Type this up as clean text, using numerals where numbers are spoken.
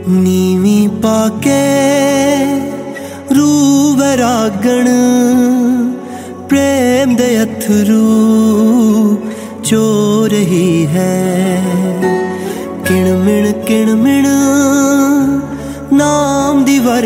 नीवी पाके रू वरागण प्रेम दे अथरू चो रही है। किणमिण नाम दी वर